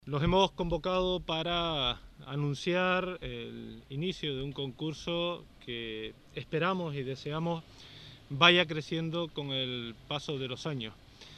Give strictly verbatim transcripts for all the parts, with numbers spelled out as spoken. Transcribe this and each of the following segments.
Los hemos convocado para anunciar el inicio de un concurso que esperamos y deseamos vaya creciendo con el paso de los años.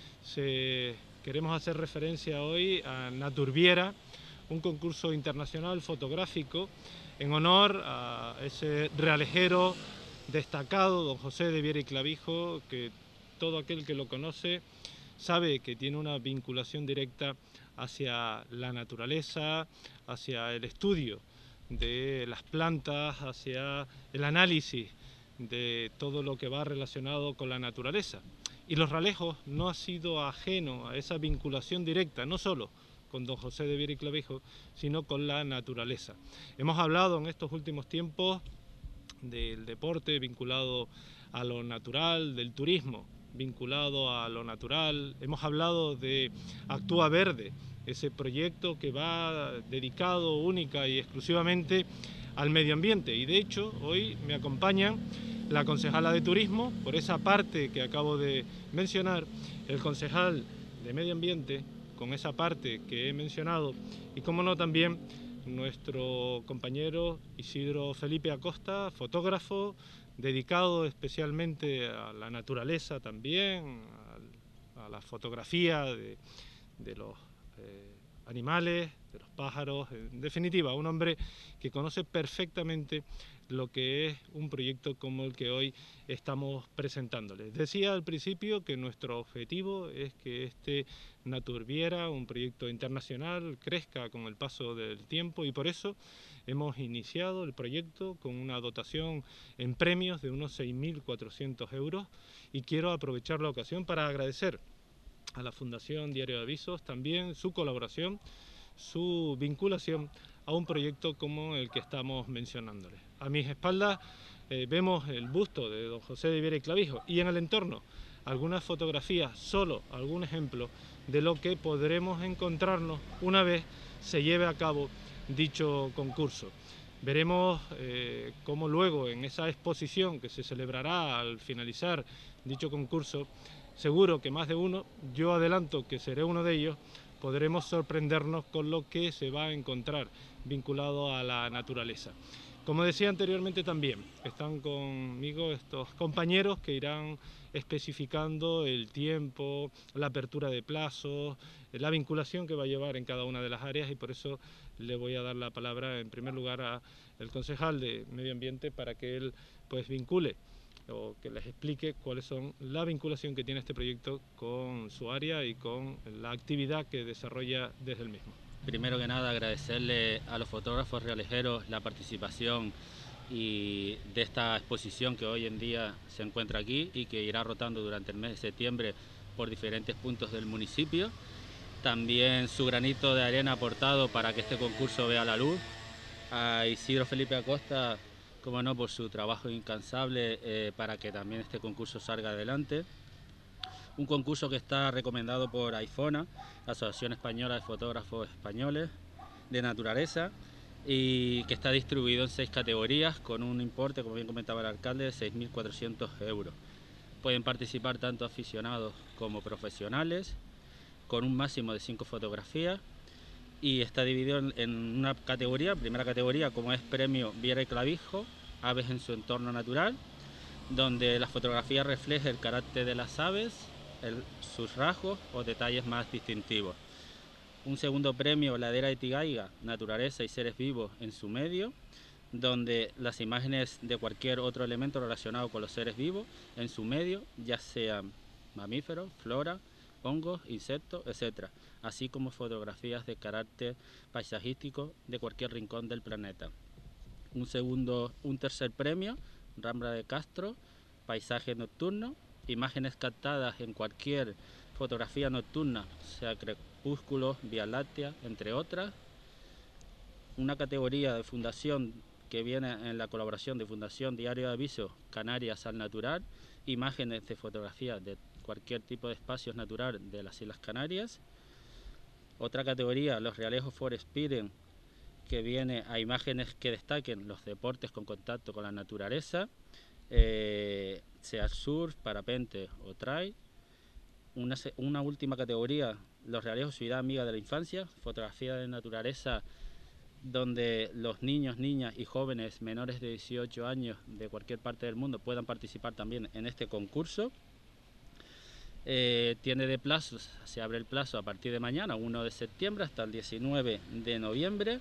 Se, queremos hacer referencia hoy a Naturviera, un concurso internacional fotográfico en honor a ese realejero destacado, don José de Viera y Clavijo, que todo aquel que lo conoce sabe que tiene una vinculación directa hacia la naturaleza, hacia el estudio de las plantas, hacia el análisis de todo lo que va relacionado con la naturaleza. Y Los Realejos no ha sido ajeno a esa vinculación directa, no solo con don José de Viera y Clavijo, sino con la naturaleza. Hemos hablado en estos últimos tiempos del deporte vinculado a lo natural, del turismo vinculado a lo natural. Hemos hablado de Actúa Verde, ese proyecto que va dedicado única y exclusivamente al medio ambiente. Y de hecho, hoy me acompañan la concejala de turismo, por esa parte que acabo de mencionar, el concejal de medio ambiente, con esa parte que he mencionado, y como no también nuestro compañero Isidro Felipe Acosta, fotógrafo, dedicado especialmente a la naturaleza también, a, a la fotografía de, de los eh, animales, de los pájaros, en definitiva, un hombre que conoce perfectamente lo que es un proyecto como el que hoy estamos presentándoles. Decía al principio que nuestro objetivo es que este Naturviera, un proyecto internacional, crezca con el paso del tiempo, y por eso hemos iniciado el proyecto con una dotación en premios de unos seis mil cuatrocientos euros, y quiero aprovechar la ocasión para agradecer a la Fundación Diario de Avisos también su colaboración, su vinculación a un proyecto como el que estamos mencionándoles. A mis espaldas eh, vemos el busto de don José de Viera y Clavijo, y en el entorno algunas fotografías, solo algún ejemplo de lo que podremos encontrarnos una vez se lleve a cabo dicho concurso. Veremos eh, cómo luego en esa exposición que se celebrará al finalizar dicho concurso, seguro que más de uno, yo adelanto que seré uno de ellos, podremos sorprendernos con lo que se va a encontrar vinculado a la naturaleza. Como decía anteriormente también, están conmigo estos compañeros que irán especificando el tiempo, la apertura de plazos, la vinculación que va a llevar en cada una de las áreas, y por eso le voy a dar la palabra en primer lugar al concejal de Medio Ambiente para que él pues vincule o que les explique cuáles son la vinculación que tiene este proyecto con su área y con la actividad que desarrolla desde el mismo. Primero que nada, agradecerle a los fotógrafos realejeros la participación y de esta exposición que hoy en día se encuentra aquí y que irá rotando durante el mes de septiembre por diferentes puntos del municipio. También su granito de arena aportado para que este concurso vea la luz. A Isidro Felipe Acosta, como no, por su trabajo incansable eh, para que también este concurso salga adelante. Un concurso que está recomendado por AIFONA, la Asociación Española de Fotógrafos Españoles de Naturaleza, y que está distribuido en seis categorías con un importe, como bien comentaba el alcalde, de seis mil cuatrocientos euros. Pueden participar tanto aficionados como profesionales, con un máximo de cinco fotografías, y está dividido en una categoría, primera categoría, como es Premio Viera y Clavijo, Aves en su entorno natural, donde la fotografía refleja el carácter de las aves, el, sus rasgos o detalles más distintivos. Un segundo premio, Ladera de Tigaiga, Naturaleza y seres vivos en su medio, donde las imágenes de cualquier otro elemento relacionado con los seres vivos en su medio, ya sean mamíferos, flora, hongos, insectos, etcétera, así como fotografías de carácter paisajístico de cualquier rincón del planeta. Un segundo, un tercer premio, Rambla de Castro, paisaje nocturno, imágenes captadas en cualquier fotografía nocturna, sea crepúsculos, Vía Láctea, entre otras. Una categoría de fundación que viene en la colaboración de Fundación Diario de Avisos, Canarias al Natural, imágenes de fotografías de cualquier tipo de espacios naturales de las Islas Canarias. Otra categoría, los Realejos Forest Piren, que viene a imágenes que destaquen los deportes con contacto con la naturaleza, eh, sea surf, parapente o trail. Una, una última categoría Los Realejos, ciudad amiga de la infancia, fotografía de naturaleza donde los niños, niñas y jóvenes menores de dieciocho años de cualquier parte del mundo puedan participar también en este concurso. Eh, tiene de plazos, se abre el plazo a partir de mañana, uno de septiembre, hasta el diecinueve de noviembre,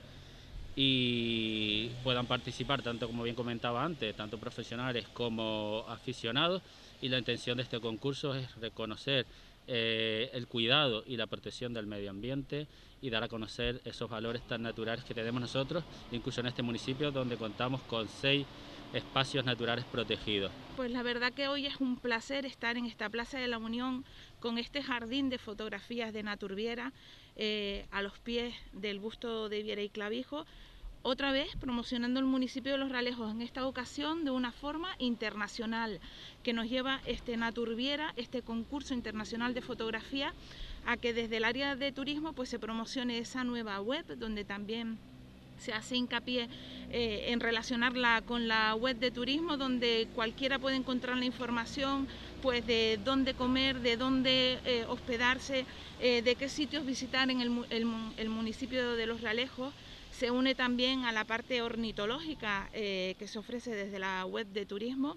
y puedan participar, tanto como bien comentaba antes, tanto profesionales como aficionados, y la intención de este concurso es reconocer eh, el cuidado y la protección del medio ambiente y dar a conocer esos valores tan naturales que tenemos nosotros, incluso en este municipio donde contamos con seis espacios naturales protegidos. Pues la verdad que hoy es un placer estar en esta Plaza de la Unión con este jardín de fotografías de Naturviera eh, a los pies del busto de Viera y Clavijo, otra vez promocionando el municipio de Los Realejos, en esta ocasión de una forma internacional, que nos lleva este Naturviera, este concurso internacional de fotografía, a que desde el área de turismo pues se promocione esa nueva web, donde también se hace hincapié eh, en relacionarla con la web de turismo, donde cualquiera puede encontrar la información pues de dónde comer, de dónde eh, hospedarse, eh, de qué sitios visitar en el, el, el municipio de Los Realejos. Se une también a la parte ornitológica eh, que se ofrece desde la web de turismo,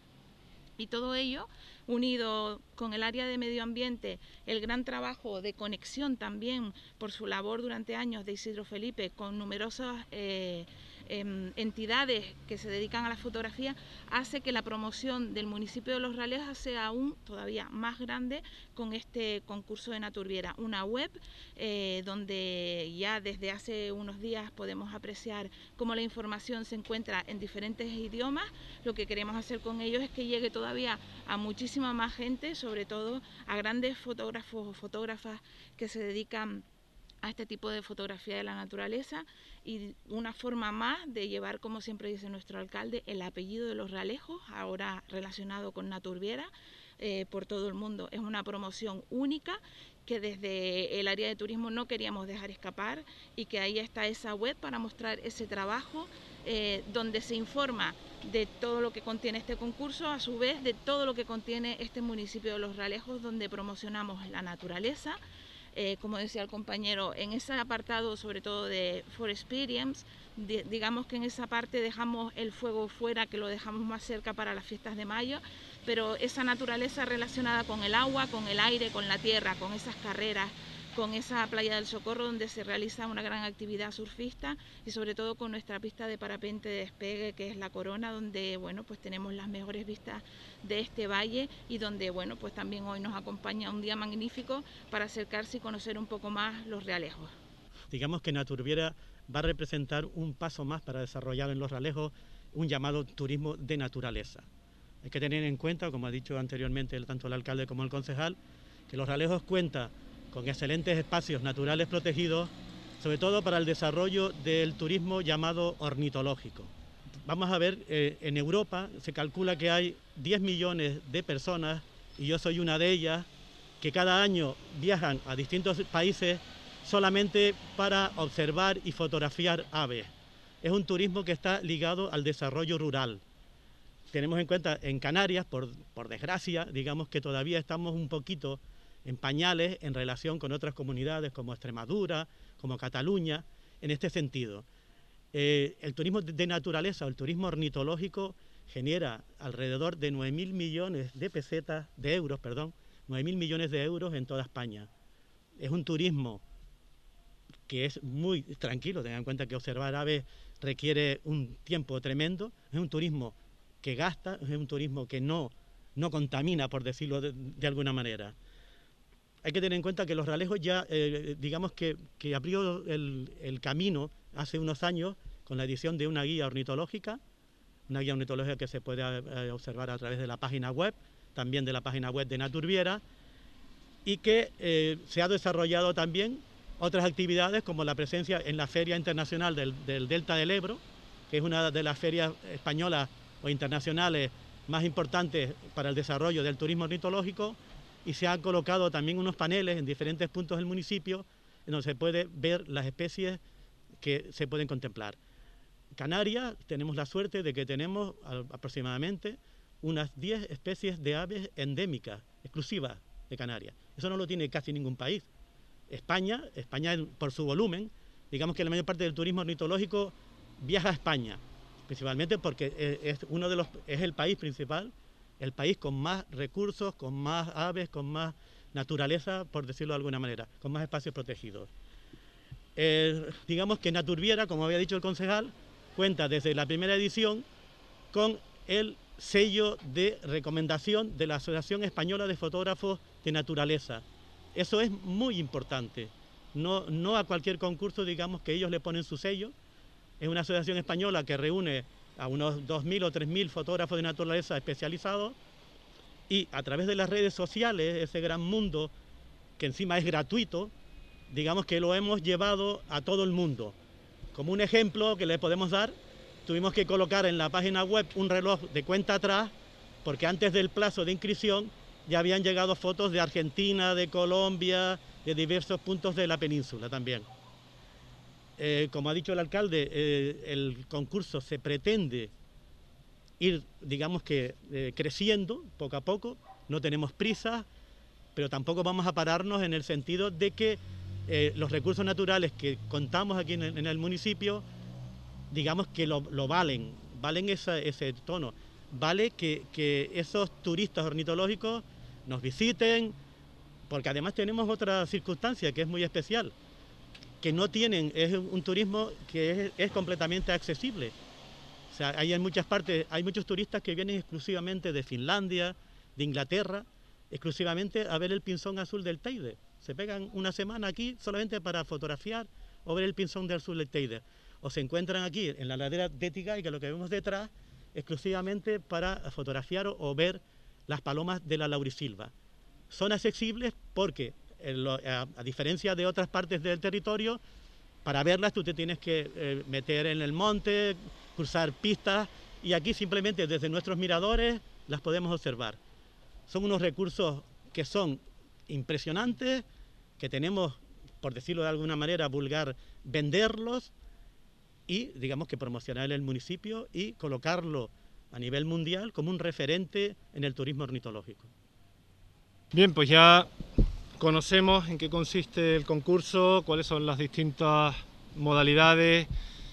y todo ello unido con el área de medio ambiente, el gran trabajo de conexión también por su labor durante años de Isidro Felipe con numerosas eh, eh, entidades que se dedican a la fotografía, hace que la promoción del municipio de Los Realejos sea aún todavía más grande con este concurso de Naturviera. Una web eh, donde ya desde hace unos días podemos apreciar cómo la información se encuentra en diferentes idiomas. Lo que queremos hacer con ellos es que llegue todavía a muchísima más gente, sobre todo a grandes fotógrafos o fotógrafas que se dedican a este tipo de fotografía de la naturaleza, y una forma más de llevar, como siempre dice nuestro alcalde, el apellido de Los Realejos, ahora relacionado con Naturviera, eh, por todo el mundo. Es una promoción única que desde el área de turismo no queríamos dejar escapar, y que ahí está esa web para mostrar ese trabajo eh, donde se informa de todo lo que contiene este concurso, a su vez de todo lo que contiene este municipio de Los Realejos, donde promocionamos la naturaleza. Eh, como decía el compañero, en ese apartado sobre todo de For Experience, de, digamos que en esa parte dejamos el fuego fuera, que lo dejamos más cerca para las fiestas de mayo, pero esa naturaleza relacionada con el agua, con el aire, con la tierra, con esas carreras, con esa playa del Socorro donde se realiza una gran actividad surfista, y sobre todo con nuestra pista de parapente de despegue, que es La Corona, donde bueno pues tenemos las mejores vistas de este valle, y donde bueno pues también hoy nos acompaña un día magnífico para acercarse y conocer un poco más Los Realejos. Digamos que Naturviera va a representar un paso más para desarrollar en Los Realejos un llamado turismo de naturaleza. Hay que tener en cuenta, como ha dicho anteriormente tanto el alcalde como el concejal, que Los Realejos cuenta con excelentes espacios naturales protegidos, sobre todo para el desarrollo del turismo llamado ornitológico. Vamos a ver, eh, en Europa se calcula que hay diez millones de personas, y yo soy una de ellas, que cada año viajan a distintos países solamente para observar y fotografiar aves. Es un turismo que está ligado al desarrollo rural. Tenemos en cuenta en Canarias, por, por desgracia, digamos que todavía estamos un poquito en pañales en relación con otras comunidades como Extremadura, como Cataluña, en este sentido. Eh, el turismo de naturaleza o el turismo ornitológico genera alrededor de nueve mil millones de pesetas, de euros, perdón, nueve mil millones de euros en toda España. Es un turismo que es muy tranquilo, tengan en cuenta que observar aves requiere un tiempo tremendo, es un turismo que gasta, es un turismo que no, no contamina, por decirlo de, de alguna manera. Hay que tener en cuenta que Los Realejos ya, eh, digamos que, que abrió el, el camino hace unos años con la edición de una guía ornitológica, una guía ornitológica que se puede eh, observar a través de la página web, también de la página web de Naturviera, y que eh, se ha desarrollado también otras actividades como la presencia en la Feria Internacional del, del Delta del Ebro, que es una de las ferias españolas o internacionales más importantes para el desarrollo del turismo ornitológico, y se han colocado también unos paneles en diferentes puntos del municipio en donde se puede ver las especies que se pueden contemplar. Canarias, tenemos la suerte de que tenemos aproximadamente unas diez especies de aves endémicas, exclusivas de Canarias. Eso no lo tiene casi ningún país. España, España por su volumen, digamos que la mayor parte del turismo ornitológico viaja a España, principalmente porque es, uno de los, es el país principal, el país con más recursos, con más aves, con más naturaleza, por decirlo de alguna manera, con más espacios protegidos. Eh, digamos que Naturviera, como había dicho el concejal, cuenta desde la primera edición con el sello de recomendación de la Asociación Española de Fotógrafos de Naturaleza. Eso es muy importante. No, no a cualquier concurso, digamos, que ellos le ponen su sello. Es una asociación española que reúne a unos dos mil o tres mil fotógrafos de naturaleza especializados y a través de las redes sociales, ese gran mundo que encima es gratuito, digamos que lo hemos llevado a todo el mundo. Como un ejemplo que le podemos dar, tuvimos que colocar en la página web un reloj de cuenta atrás porque antes del plazo de inscripción ya habían llegado fotos de Argentina, de Colombia, de diversos puntos de la península también. Eh, como ha dicho el alcalde, eh, el concurso se pretende ir, digamos que, eh, creciendo poco a poco, no tenemos prisa, pero tampoco vamos a pararnos en el sentido de que eh, los recursos naturales que contamos aquí en el, en el municipio, digamos que lo, lo valen, valen esa, ese tono, vale que, que esos turistas ornitológicos nos visiten, porque además tenemos otra circunstancia que es muy especial, que no tienen, es un turismo que es, es completamente accesible. O sea, hay en muchas partes, hay muchos turistas que vienen exclusivamente de Finlandia, de Inglaterra, exclusivamente a ver el pinzón azul del Teide. Se pegan una semana aquí solamente para fotografiar o ver el pinzón del azul del Teide. O se encuentran aquí en la ladera de Tigay, que es lo que vemos detrás, exclusivamente para fotografiar o, o ver las palomas de la laurisilva. Son accesibles porque, a, a diferencia de otras partes del territorio, para verlas tú te tienes que eh, meter en el monte, cruzar pistas, y aquí simplemente desde nuestros miradores las podemos observar. Son unos recursos que son impresionantes, que tenemos, por decirlo de alguna manera vulgar, venderlos y, digamos, que promocionar el municipio y colocarlo a nivel mundial como un referente en el turismo ornitológico. Bien, pues ya conocemos en qué consiste el concurso, cuáles son las distintas modalidades,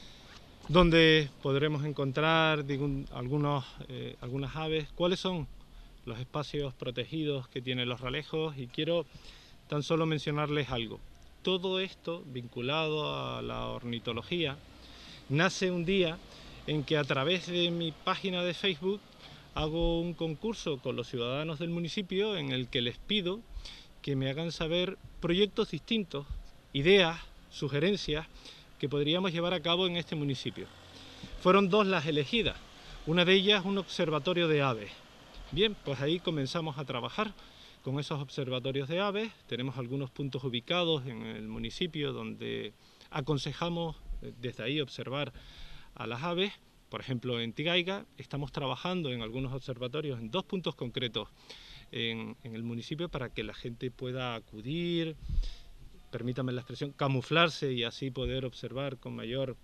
dónde podremos encontrar digun, algunos, eh, algunas aves, cuáles son los espacios protegidos que tienen los ralejos, y quiero tan solo mencionarles algo. Todo esto vinculado a la ornitología nace un día en que a través de mi página de Facebook hago un concurso con los ciudadanos del municipio en el que les pido que me hagan saber proyectos distintos, ideas, sugerencias que podríamos llevar a cabo en este municipio. Fueron dos las elegidas, una de ellas un observatorio de aves. Bien, pues ahí comenzamos a trabajar con esos observatorios de aves. Tenemos algunos puntos ubicados en el municipio donde aconsejamos desde ahí observar a las aves. Por ejemplo, en Tigaiga estamos trabajando en algunos observatorios en dos puntos concretos en, en el municipio para que la gente pueda acudir, permítame la expresión, camuflarse y así poder observar con mayor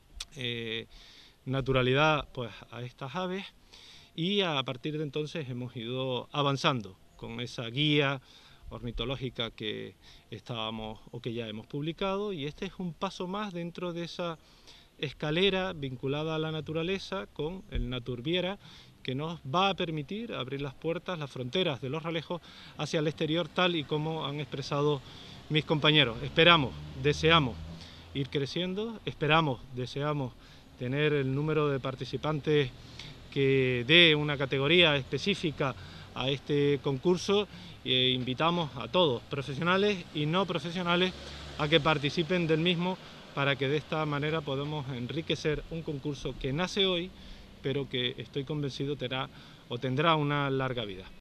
eh, naturalidad pues, a estas aves. Y a partir de entonces hemos ido avanzando con esa guía ornitológica que estábamos o que ya hemos publicado, y este es un paso más dentro de esa escalera vinculada a la naturaleza con el Naturviera, que nos va a permitir abrir las puertas, las fronteras de los ralejos hacia el exterior, tal y como han expresado mis compañeros. Esperamos, deseamos ir creciendo, esperamos, deseamos tener el número de participantes que dé una categoría específica a este concurso, e invitamos a todos, profesionales y no profesionales, a que participen del mismo para que de esta manera podamos enriquecer un concurso que nace hoy, pero que estoy convencido tendrá o tendrá una larga vida.